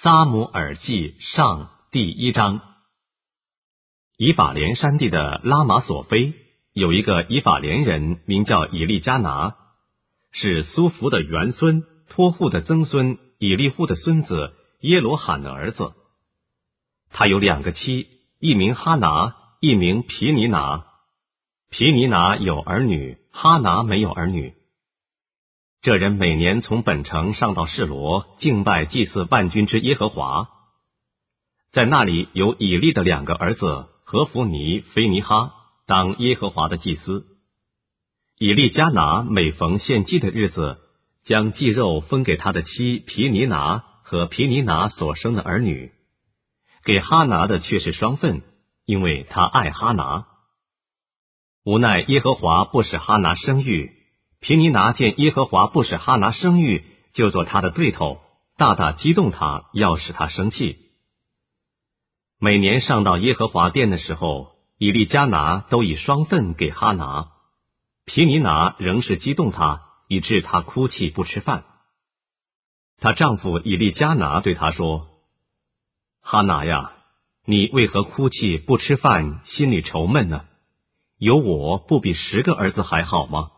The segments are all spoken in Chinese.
撒母耳记上第1章。以法莲山地的拉玛索菲有一个以法莲人，名叫以利加拿，是苏弗的元孙，托户的曾孙，以利户的孙子耶罗罕的儿子。他有2个妻，一名哈拿，一名皮尼拿。皮尼拿有儿女，哈拿没有儿女。这人每年从本城上到示罗，敬拜祭祀万军之耶和华。在那里有以利的2个儿子何弗尼、菲尼哈当耶和华的祭司。以利加拿每逢献祭的日子，将祭肉分给他的妻皮尼拿和皮尼拿所生的儿女，给哈拿的却是双份，因为他爱哈拿。无奈耶和华不使哈拿生育，皮尼拿见耶和华不使哈拿生育，就做他的对头，大大激动他，要使他生气。每年上到耶和华殿的时候，以利加拿都以双份给哈拿，皮尼拿仍是激动他，以致他哭泣不吃饭。她丈夫以利加拿对她说：哈拿呀，你为何哭泣不吃饭，心里愁闷呢？有我不比10个儿子还好吗？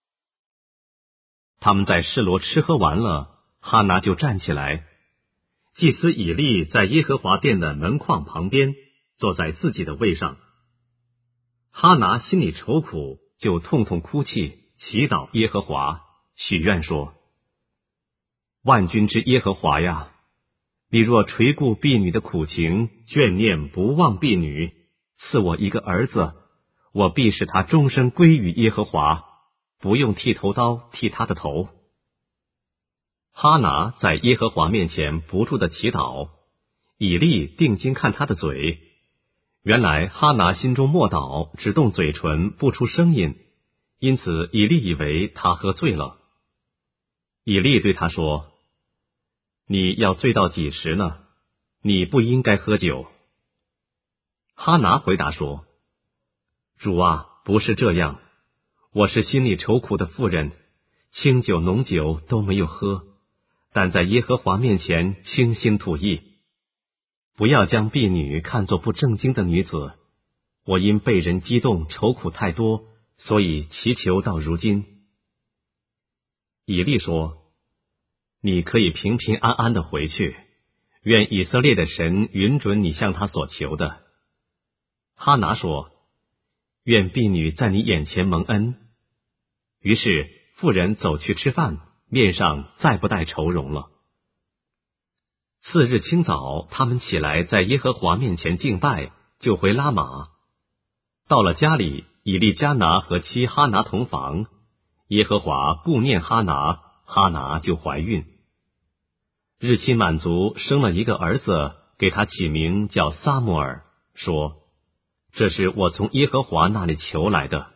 他们在示罗吃喝完了，哈拿就站起来。祭司以利在耶和华殿的门框旁边，坐在自己的位上。哈拿心里愁苦，就痛痛哭泣，祈祷耶和华，许愿说：万军之耶和华呀，你若垂顾婢女的苦情，眷念不忘婢女，赐我一个儿子，我必使他终身归于耶和华，不用剃头刀剃他的头。哈拿在耶和华面前不住的祈祷，以利定睛看他的嘴，原来哈拿心中默祷，只动嘴唇，不出声音，因此以利以为他喝醉了。以利对他说：你要醉到几时呢？你不应该喝酒。哈拿回答说：主啊，不是这样，我是心里愁苦的妇人，清酒浓酒都没有喝，但在耶和华面前倾心吐意。不要将婢女看作不正经的女子，我因被人激动愁苦太多，所以祈求到如今。以利说：你可以平平安安的回去，愿以色列的神允准你向他所求的。哈拿说：愿婢女在你眼前蒙恩。于是妇人走去吃饭，面上再不带愁容了。次日清早，他们起来在耶和华面前敬拜，就回拉玛。到了家里，以利加拿和妻哈拿同房，耶和华顾念哈拿，哈拿就怀孕。日期满足，生了一个儿子，给他起名叫撒母耳，说：这是我从耶和华那里求来的。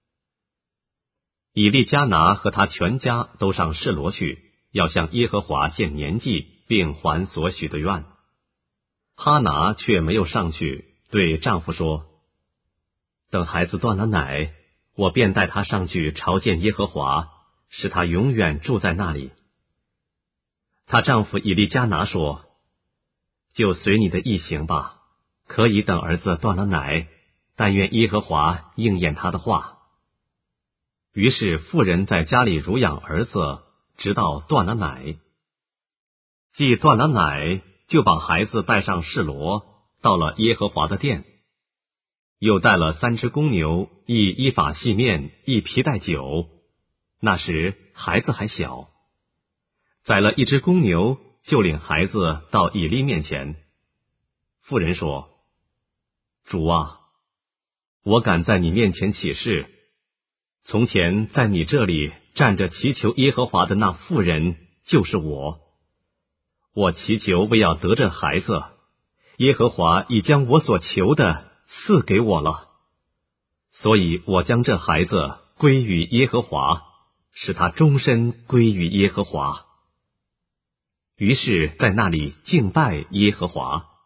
以利加拿和他全家都上示罗去，要向耶和华献年祭，并还所许的愿。哈拿却没有上去，对丈夫说：等孩子断了奶，我便带他上去朝见耶和华，使他永远住在那里。她丈夫以利加拿说：就随你的意行吧，可以等儿子断了奶，但愿耶和华应验他的话。于是妇人在家里乳养儿子，直到断了奶。既断了奶，就把孩子带上示罗，到了耶和华的殿，又带了3只公牛，一依法细面，一皮带酒。那时孩子还小，宰了1只公牛，就领孩子到以利面前。妇人说：主啊，我敢在你面前起誓，从前在你这里站着祈求耶和华的那妇人就是我。我祈求为要得这孩子，耶和华已将我所求的赐给我了，所以我将这孩子归于耶和华，使他终身归于耶和华。于是在那里敬拜耶和华。